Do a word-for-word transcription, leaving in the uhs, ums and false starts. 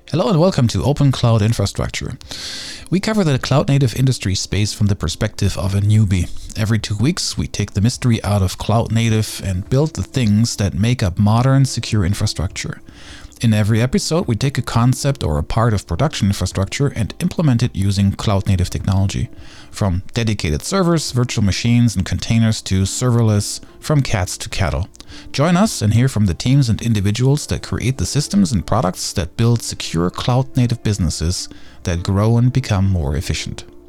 Hello and welcome to Open Cloud Infrastructure. We cover the cloud-native industry space from the perspective of a newbie. Every two weeks, we take the mystery out of cloud-native and build the things that make up modern, secure infrastructure. In every episode, we take a concept or a part of production infrastructure and implement it using cloud-native technology. From dedicated servers, virtual machines, and containers to serverless, from cats to cattle. Join us and hear from the teams and individuals that create the systems and products that build secure cloud-native businesses that grow and become more efficient.